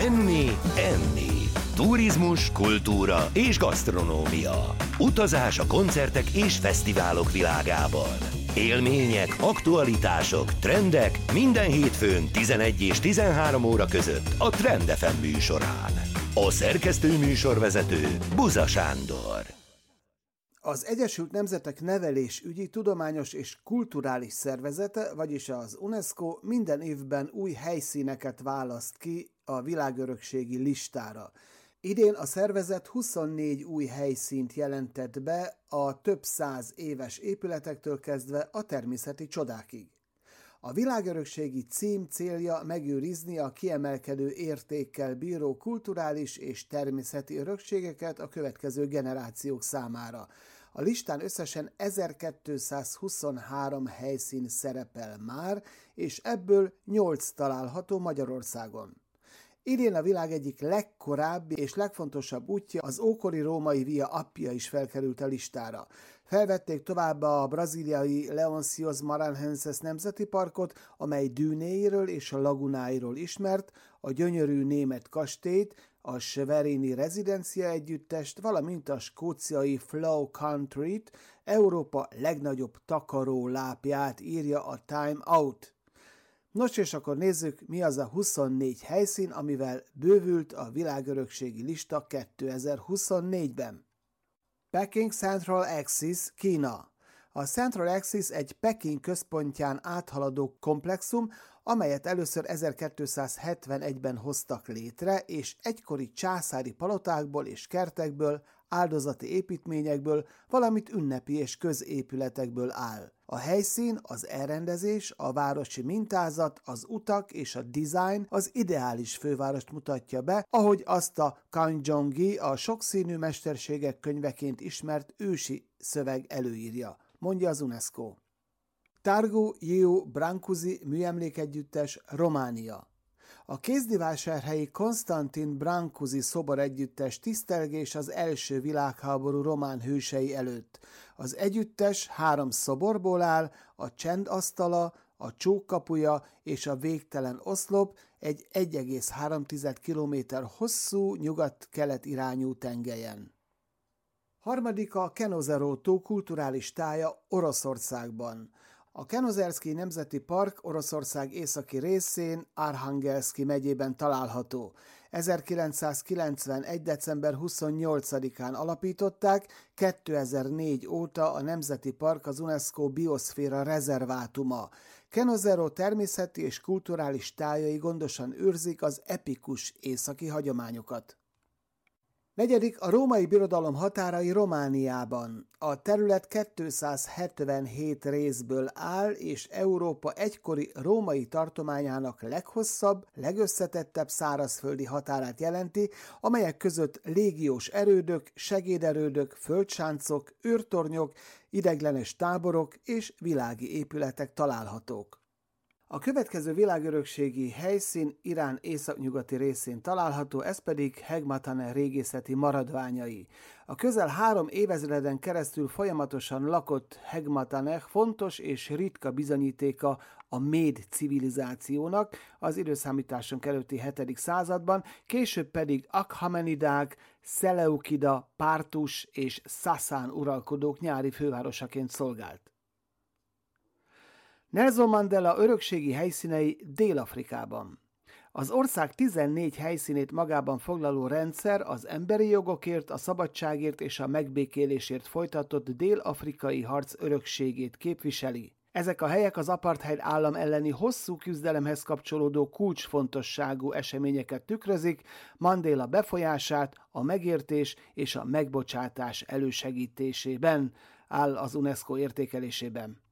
Menni, enni. Turizmus, kultúra és gasztronómia. Utazás a koncertek és fesztiválok világában. Élmények, aktualitások, trendek minden hétfőn 11 és 13 óra között a Trend FM műsorán. A szerkesztő műsorvezető Buza Sándor. Az Egyesült Nemzetek Nevelésügyi, Tudományos és Kulturális Szervezete, vagyis az UNESCO minden évben új helyszíneket választ ki a világörökségi listára. Idén a szervezet 24 új helyszínt jelentett be a több száz éves épületektől kezdve a természeti csodákig. A világörökségi cím célja megőrizni a kiemelkedő értékkel bíró kulturális és természeti örökségeket a következő generációk számára. A listán összesen 1223 helyszín szerepel már, és ebből 8 található Magyarországon. Idén a világ egyik legkorábbi és legfontosabb útja, az ókori római Via Appia is felkerült a listára. Felvették továbbá a brazíliai Leoncios Maranhenses Nemzeti Parkot, amely dűnéiről és a lagunáiról ismert, a gyönyörű német kastélyt, a Schwerini rezidencia együttest, valamint a skóciai Flow Countryt, Európa legnagyobb takarólápját, írja a Time Out. Nos, és akkor nézzük, mi az a 24 helyszín, amivel bővült a világörökségi lista 2024-ben. Peking Central Axis, Kína. A Central Axis egy Peking központján áthaladó komplexum, amelyet először 1271-ben hoztak létre, és egykori császári palotákból és kertekből, áldozati építményekből, valamint ünnepi és középületekből áll. A helyszín, az elrendezés, a városi mintázat, az utak és a design az ideális fővárost mutatja be, ahogy azt a Kanjongi, a sokszínű mesterségek könyveként ismert ősi szöveg előírja, mondja az UNESCO. Târgu Jiu Brancusi műemlékegyüttes, Románia. A kézdivásárhelyi Konstantin Brancusi szobor együttes tisztelgés az első világháború román hősei előtt. Az együttes 3 szoborból áll, a csendasztala, a csókkapuja és a végtelen oszlop egy 1,3 km hosszú nyugat-kelet irányú tengelyen. Harmadika a Kenozeró-tó kulturális tája Oroszországban. A Kenozerszkij Nemzeti Park Oroszország északi részén, Arhangelszki megyében található. 1991. december 28-án alapították, 2004 óta a Nemzeti Park az UNESCO bioszféra rezervátuma. Kenozeró természeti és kulturális tájai gondosan őrzik az epikus északi hagyományokat. Negyedik, a római birodalom határai Romániában. A terület 277 részből áll, és Európa egykori római tartományának leghosszabb, legösszetettebb szárazföldi határát jelenti, amelyek között légiós erődök, segéderődök, földsáncok, őrtornyok, ideiglenes táborok és világi épületek találhatók. A következő világörökségi helyszín Irán északnyugati részén található, ez pedig Hegmatane régészeti maradványai. A közel 3 évezreden keresztül folyamatosan lakott Hegmatane fontos és ritka bizonyítéka a méd civilizációnak az időszámításon előtti 7. században, később pedig Akhamenidák, Szeleukida, Pártus és Szaszán uralkodók nyári fővárosaként szolgált. Nelson Mandela örökségi helyszínei Dél-Afrikában. Az ország 14 helyszínét magában foglaló rendszer az emberi jogokért, a szabadságért és a megbékélésért folytatott dél-afrikai harc örökségét képviseli. Ezek a helyek az apartheid állam elleni hosszú küzdelemhez kapcsolódó kulcsfontosságú eseményeket tükrözik, Mandela befolyását, a megértés és a megbocsátás elősegítésében, áll az UNESCO értékelésében.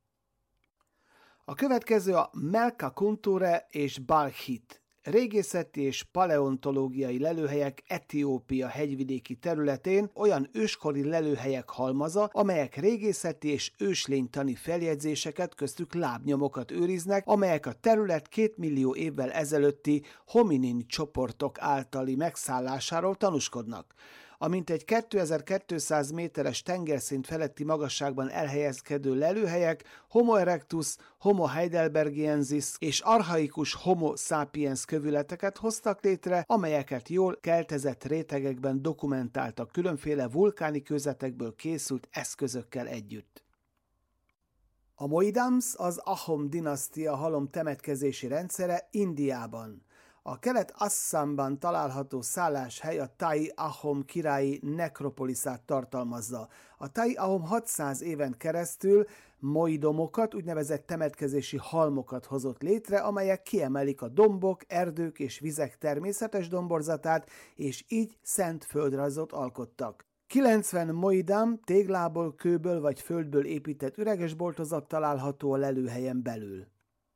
A következő a Melka Kunture és Balkhit. Régészeti és paleontológiai lelőhelyek Etiópia hegyvidéki területén, olyan őskori lelőhelyek halmaza, amelyek régészeti és őslénytani feljegyzéseket, köztük lábnyomokat őriznek, amelyek a terület 2 millió évvel ezelőtti hominin csoportok általi megszállásáról tanúskodnak. A mintegy 2200 méteres tengerszint feletti magasságban elhelyezkedő lelőhelyek Homo erectus, Homo heidelbergiensis és archaikus Homo sapiens kövületeket hoztak létre, amelyeket jól keltezett rétegekben dokumentáltak különféle vulkáni kőzetekből készült eszközökkel együtt. A Moidams az Ahom dinasztia halom temetkezési rendszere Indiában. A Kelet-Assamban található szálláshely a Tai Ahom királyi nekropoliszát tartalmazza. A Tai Ahom 600 éven keresztül moidomokat, úgynevezett temetkezési halmokat hozott létre, amelyek kiemelik a dombok, erdők és vizek természetes domborzatát, és így szent földrajzot alkottak. 90 moidam téglából, kőből vagy földből épített üreges boltozat található a lelőhelyen belül.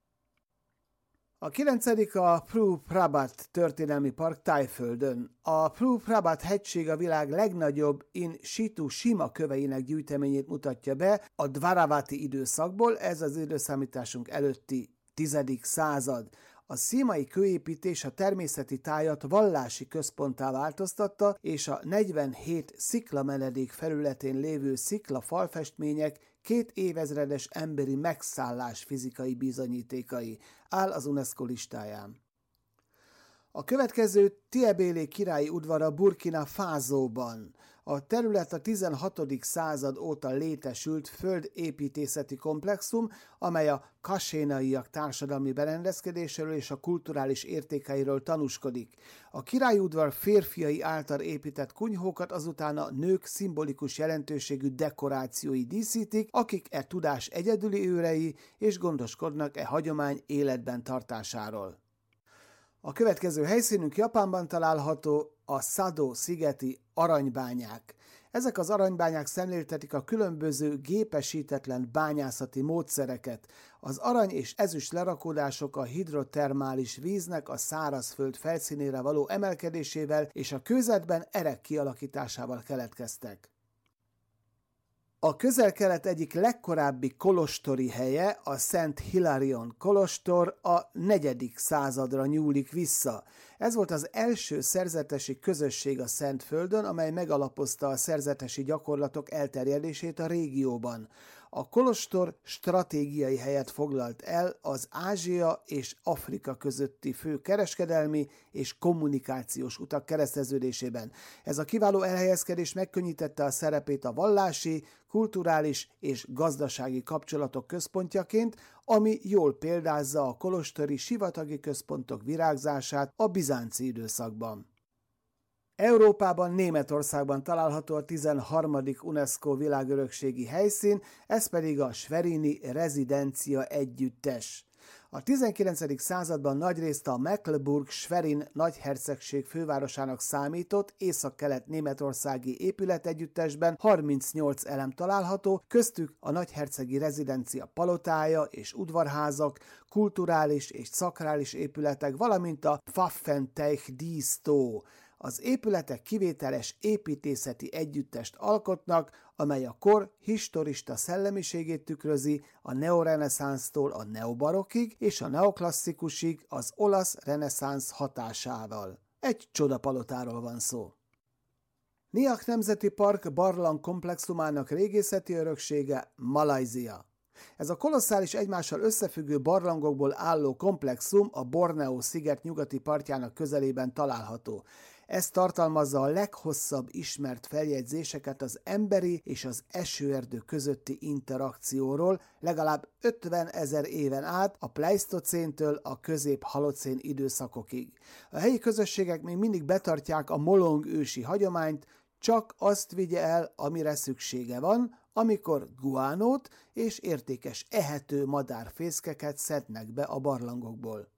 A 9. a Phru Prabhat történelmi park Thaiföldön. A Phru Prabhat hegység a világ legnagyobb in situ sima köveinek gyűjteményét mutatja be a Dvaravati időszakból, ez az időszámításunk előtti 10. század. A szímai kőépítés a természeti tájat vallási központtá változtatta, és a 47 sziklamenedék felületén lévő szikla falfestmények 2 évezredes emberi megszállás fizikai bizonyítékai, áll az UNESCO listáján. A következő Tiebélé királyi udvara Burkina Fasóban. A terület a 16. század óta létesült földépítészeti komplexum, amely a kasénaiak társadalmi berendezkedéséről és a kulturális értékeiről tanúskodik. A királyi udvar férfiai által épített kunyhókat azután a nők szimbolikus jelentőségű dekorációi díszítik, akik e tudás egyedüli őrei és gondoskodnak e hagyomány életben tartásáról. A következő helyszínünk Japánban található, a Sado szigeti aranybányák. Ezek az aranybányák szemléltetik a különböző gépesítetlen bányászati módszereket. Az arany és ezüst lerakódások a hidrotermális víznek a szárazföld felszínére való emelkedésével és a kőzetben erek kialakításával keletkeztek. A Közel-Kelet egyik legkorábbi kolostori helye, a Szent Hilarion kolostor a 4. századra nyúlik vissza. Ez volt az első szerzetesi közösség a Szentföldön, amely megalapozta a szerzetesi gyakorlatok elterjedését a régióban. A kolostor stratégiai helyet foglalt el az Ázsia és Afrika közötti fő kereskedelmi és kommunikációs utak kereszteződésében. Ez a kiváló elhelyezkedés megkönnyítette a szerepét a vallási, kulturális és gazdasági kapcsolatok központjaként, ami jól példázza a kolostori sivatagi központok virágzását a bizánci időszakban. Európában, Németországban található a 13. UNESCO világörökségi helyszín, ez pedig a Schwerini rezidencia együttes. A 19. században nagyrészt a Mecklenburg-Schwerin nagyhercegség fővárosának számított északkelet németországi épületegyüttesben 38 elem található, köztük a nagyhercegi rezidencia palotája és udvarházak, kulturális és szakrális épületek, valamint a Pfaffenteich dísztó. Az épületek kivételes építészeti együttest alkotnak, amely a kor historista szellemiségét tükrözi a neoreneszánsztól a neobarokkig és a neoklasszikusig az olasz reneszánsz hatásával. Egy csodapalotáról van szó. Nyack Nemzeti Park barlang komplexumának régészeti öröksége Malajzia. Ez a kolosszális egymással összefüggő barlangokból álló komplexum a Borneo sziget nyugati partjának közelében található. Ez tartalmazza a leghosszabb ismert feljegyzéseket az emberi és az esőerdő közötti interakcióról legalább 50 000 éven át a pleisztocéntől a közép-halocén időszakokig. A helyi közösségek még mindig betartják a molong ősi hagyományt, csak azt vigye el, amire szüksége van, amikor guánót és értékes ehető madárfészkeket szednek be a barlangokból.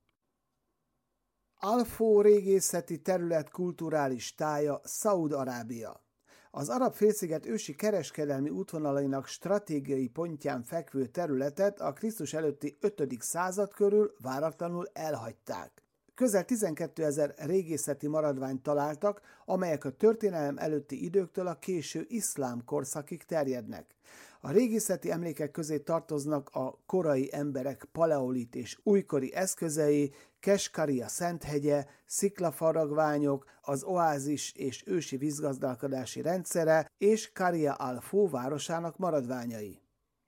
Alfó régészeti terület kulturális tája Szaúd-Arábia. Az Arab-félsziget ősi kereskedelmi útvonalainak stratégiai pontján fekvő területet a Krisztus előtti 5. század körül váratlanul elhagyták. Közel 12 000 régészeti maradványt találtak, amelyek a történelem előtti időktől a késő iszlám korszakig terjednek. A régészeti emlékek közé tartoznak a korai emberek paleolit és újkori eszközei, Keshkaria szenthegye, sziklafaragványok, az oázis és ősi vízgazdálkodási rendszere és Qaria al-Fó városának maradványai.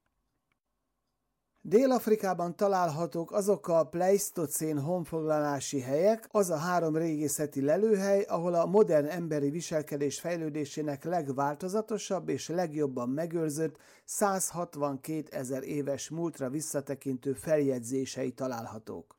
Dél-Afrikában találhatók azok a pleisztocén honfoglalási helyek, az a 3 régészeti lelőhely, ahol a modern emberi viselkedés fejlődésének legváltozatosabb és legjobban megőrzött 162 000 éves múltra visszatekintő feljegyzései találhatók.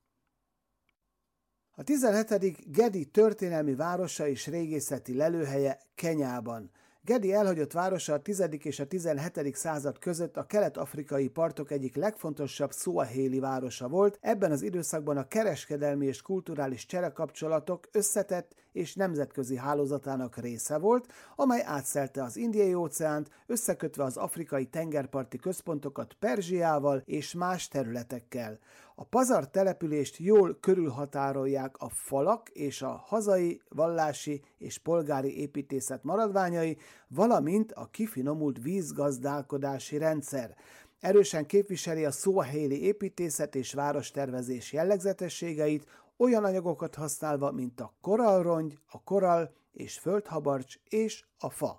A 17. Gedi történelmi városa és régészeti lelőhelye Kenyában. Gedi elhagyott városa a 10. és a 17. század között a kelet-afrikai partok egyik legfontosabb szuahéli városa volt, ebben az időszakban a kereskedelmi és kulturális cserekapcsolatok összetett és nemzetközi hálózatának része volt, amely átszelte az Indiai-óceánt, összekötve az afrikai tengerparti központokat Perzsiával és más területekkel. A pazar települést jól körülhatárolják a falak és a hazai, vallási és polgári építészet maradványai, valamint a kifinomult vízgazdálkodási rendszer. Erősen képviseli a szuahéli építészet és várostervezés jellegzetességeit, olyan anyagokat használva, mint a korallrongy, a korall és földhabarcs és a fa.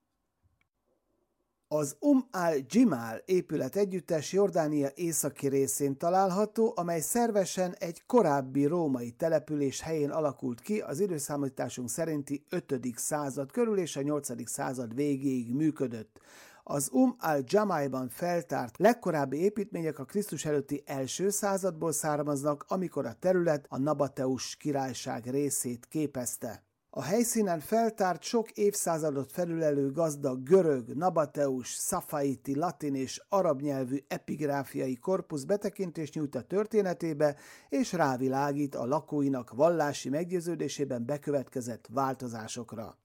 Az al-Jimal épület együttes Jordánia északi részén található, amely szervesen egy korábbi római település helyén alakult ki az időszámításunk szerinti 5. század körül és a 8. század végéig működött. Az al-Jamalban feltárt legkorábbi építmények a Krisztus előtti 1. századból származnak, amikor a terület a Nabateus királyság részét képezte. A helyszínen feltárt sok évszázadot felülelő gazdag görög, nabateus, szafaiti, latin és arab nyelvű epigráfiai korpusz betekintést nyújt a történetébe, és rávilágít a lakóinak vallási meggyőződésében bekövetkezett változásokra.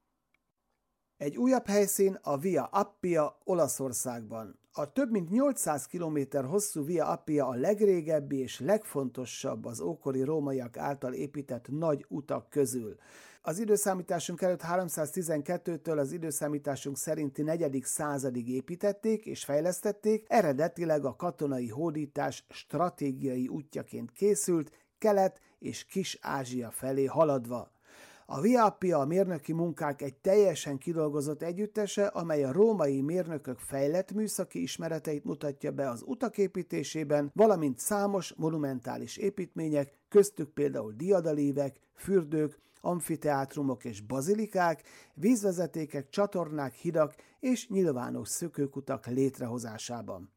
Egy újabb helyszín a Via Appia Olaszországban. A több mint 800 km hosszú Via Appia a legrégebbi és legfontosabb az ókori rómaiak által épített nagy utak közül. Az időszámításunk előtt 312-től az időszámításunk szerinti 4. századig építették és fejlesztették, eredetileg a katonai hódítás stratégiai útjaként készült, Kelet- és Kis-Ázsia felé haladva. A Via Appia a mérnöki munkák egy teljesen kidolgozott együttese, amely a római mérnökök fejlett műszaki ismereteit mutatja be az utak építésében, valamint számos monumentális építmények, köztük például diadalívek, fürdők, amfiteátrumok és bazilikák, vízvezetékek, csatornák, hidak és nyilvános szökőkutak létrehozásában.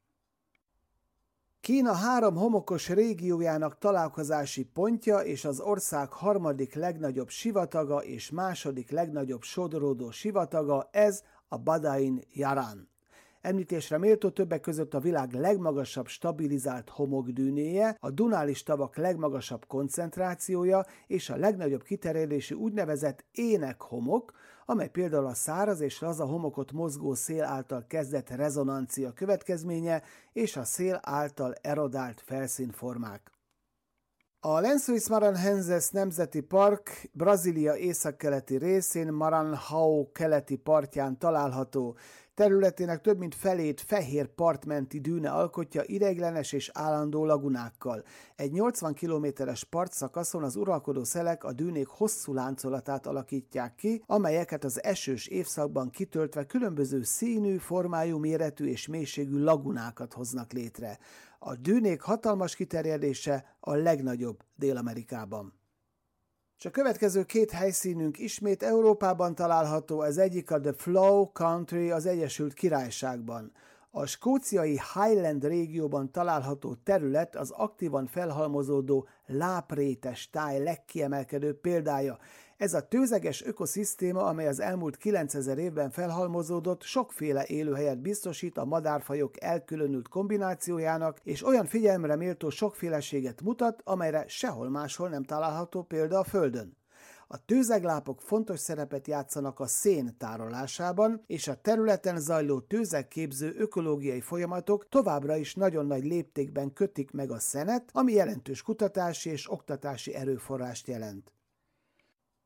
Kína 3 homokos régiójának találkozási pontja és az ország 3. legnagyobb sivataga és 2. legnagyobb sodródó sivataga, ez a Badain Yaran. Említésre méltó többek között a világ legmagasabb stabilizált homokdűnéje, a dunális tavak legmagasabb koncentrációja és a legnagyobb kiterjedésű úgynevezett énekhomok, amely például a száraz és laza homokot mozgó szél által kezdett rezonancia következménye és a szél által erodált felszínformák. A Lençóis Maranhenses Nemzeti Park Brazília északkeleti részén Maranhão keleti partján található. Területének több mint felét fehér partmenti dűne alkotja ideiglenes és állandó lagunákkal. Egy 80 kilométeres partszakaszon az uralkodó szelek a dűnék hosszú láncolatát alakítják ki, amelyeket az esős évszakban kitöltve különböző színű, formájú, méretű és mélységű lagunákat hoznak létre. A dűnék hatalmas kiterjedése a legnagyobb Dél-Amerikában. És a következő 2 helyszínünk ismét Európában található, az egyik a The Flow Country az Egyesült Királyságban. A skóciai Highland régióban található terület az aktívan felhalmozódó láprétes táj legkiemelkedőbb példája. Ez a tőzeges ökoszisztéma, amely az elmúlt 9000 évben felhalmozódott, sokféle élőhelyet biztosít a madárfajok elkülönült kombinációjának, és olyan figyelemre méltó sokféleséget mutat, amelyre sehol máshol nem található példa a Földön. A tőzeglápok fontos szerepet játszanak a szén tárolásában, és a területen zajló tőzegképző ökológiai folyamatok továbbra is nagyon nagy léptékben kötik meg a szenet, ami jelentős kutatási és oktatási erőforrást jelent.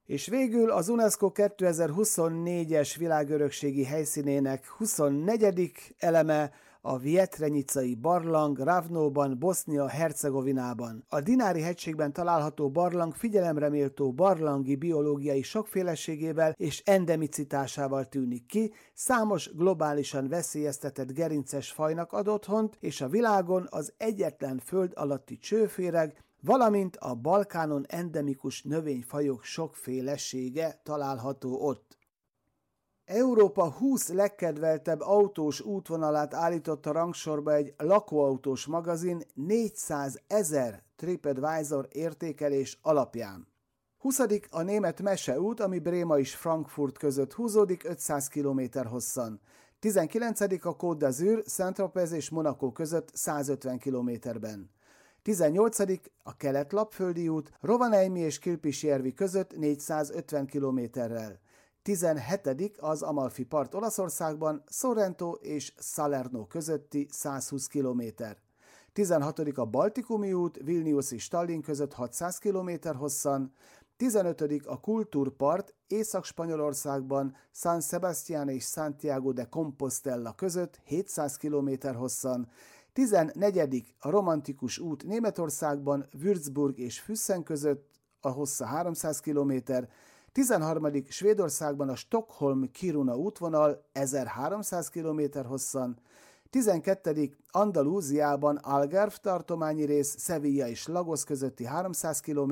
És végül az UNESCO 2024-es világörökségi helyszínének 24. eleme a Vjetrenicai barlang Ravnóban, Bosznia-Hercegovinában. A Dinári-hegységben található barlang figyelemreméltó barlangi biológiai sokféleségével és endemicitásával tűnik ki, számos globálisan veszélyeztetett gerinces fajnak ad otthont, és a világon az egyetlen föld alatti csőféreg, valamint a Balkánon endemikus növényfajok sokfélesége található ott. Európa 20 legkedveltebb autós útvonalát állította rangsorba egy lakóautós magazin 400 000 TripAdvisor értékelés alapján. 20. a német Meseút, ami Bréma és Frankfurt között húzódik 500 km hosszan. 19. a Côte d'Azur, Saint-Tropez és Monaco között 150 km-ben. 18. a Kelet-Lapföldi út, Rovaniemi és Kilpisjärvi között 450 km-rel. 17. az Amalfi part Olaszországban, Sorrento és Salerno közötti 120 km. 16. a Baltikumi út, Vilnius és Tallinn között 600 km hosszan. 15. a Kultúrpart Észak-Spanyolországban, San Sebastián és Santiago de Compostela között 700 km hosszan. 14. a Romantikus út Németországban, Würzburg és Füssen között, a hossza 300 km. 13. Svédországban a Stockholm-Kiruna útvonal 1300 km hosszan. 12. Andalúziában Algarve tartományi rész, Sevilla és Lagos közötti 300 km.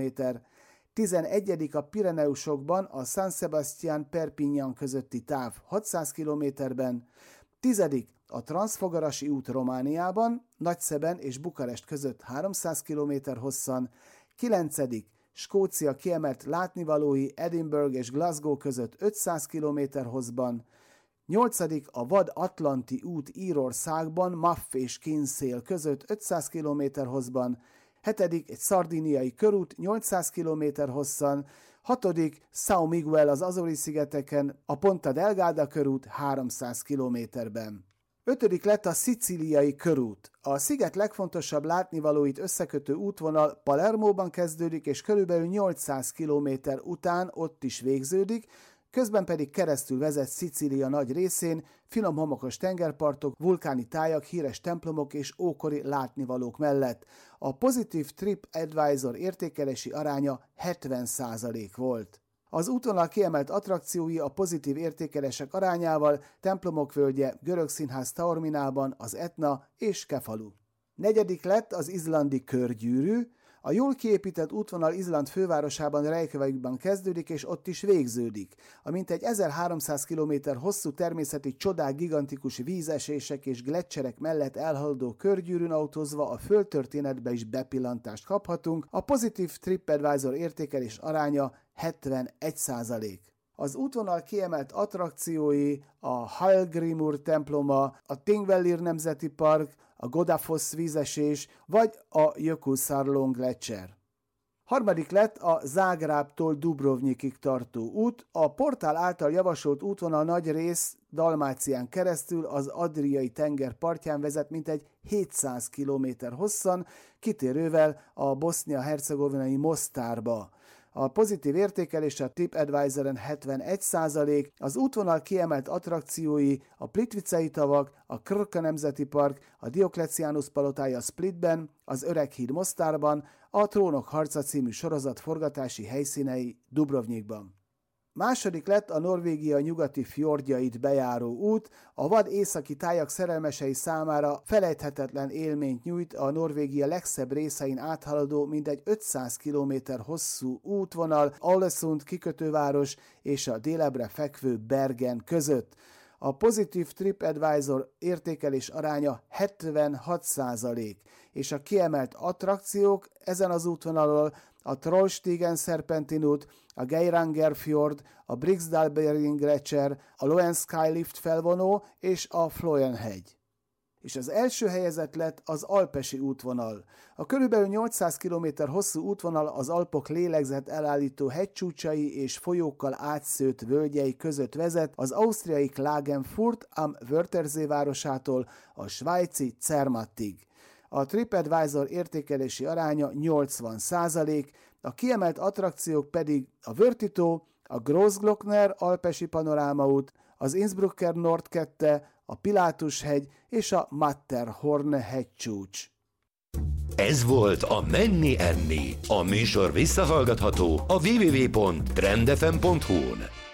11. a Pireneusokban a San Sebastián-Perpignan közötti táv 600 km-ben. 10. a Transfogarasi út Romániában, Nagyszeben és Bukarest között 300 km hosszan. 9. Skócia kiemelt látnivalói Edinburgh és Glasgow között 500 km hosszban. 8. a Vad Atlanti út Írországban, Maff és Kinsale között 500 km hosszban. 7. egy szardíniai körút 800 km hosszan. 6. São Miguel az Azori-szigeteken, a Ponta Delgada körút 300 km-ben. 5. lett a szicíliai körút. A sziget legfontosabb látnivalóit összekötő útvonal Palermóban kezdődik, és körülbelül 800 km után ott is végződik, közben pedig keresztül vezet Szicília nagy részén, finom homokos tengerpartok, vulkáni tájak, híres templomok és ókori látnivalók mellett. A pozitív TripAdvisor értékelési aránya 70% volt. Az útvonal kiemelt attrakciói a pozitív értékelések arányával templomok völgye, görög színház Taorminában, az Etna és Kefalu. 4. lett az izlandi körgyűrű. A jól kiépített útvonal Izland fővárosában, Reykjavikban kezdődik és ott is végződik. A mintegy 1300 km hosszú természeti csodák, gigantikus vízesések és gleccserek mellett elhaladó körgyűrűn autózva a földtörténetbe is bepillantást kaphatunk. A pozitív TripAdvisor értékelés aránya 71%. Az útvonal kiemelt attrakciói a Hallgrímur temploma, a Thingvellir Nemzeti Park, a Godafoss vízesés vagy a Jökulsárlón gleccser. 3. lett a Zágrábtól Dubrovnikig tartó út. A portál által javasolt útvonal nagy rész Dalmácián keresztül az Adriai tenger partján vezet mintegy 700 km hosszan, kitérővel a bosznia-hercegovinai Mostárba. A pozitív értékelés a TripAdvisoren 71%, az útvonal kiemelt attrakciói a Plitvicei tavak, a Krka Nemzeti Park, a Diocletianus palotája Splitben, az Öreg híd Mostárban, a Trónok harca című sorozat forgatási helyszínei Dubrovnikban. 2. lett a Norvégia nyugati fjordjait bejáró út, a vad északi tájak szerelmesei számára felejthetetlen élményt nyújt a Norvégia legszebb részein áthaladó mindegy 500 km hosszú útvonal Ålesund kikötőváros és a délebre fekvő Bergen között. A pozitív TripAdvisor értékelés aránya 76%, és a kiemelt attrakciók ezen az útvonalon a Trollstigen Serpentin út, a Geirangerfjord, a Briksdalsbergen Gletscher, a Loen Sky Lift felvonó és a Flóenhegy. És az első helyezett lett az alpesi útvonal. A körülbelül 800 km hosszú útvonal az Alpok lélegzet elállító hegycsúcsai és folyókkal átszőtt völgyei között vezet az ausztriai Klagenfurt am Wörthersee városától a svájci Zermattig. A TripAdvisor értékelési aránya 80%, a kiemelt attrakciók pedig a Wörthitó, a Großglockner alpesi panorámaút, az Innsbrucker Nordkette, a Pilátus-hegy és a Matterhorn hegycsúcs. Ez volt a Menni Enni. A műsor visszahallgatható a www.trendfm.hu-n.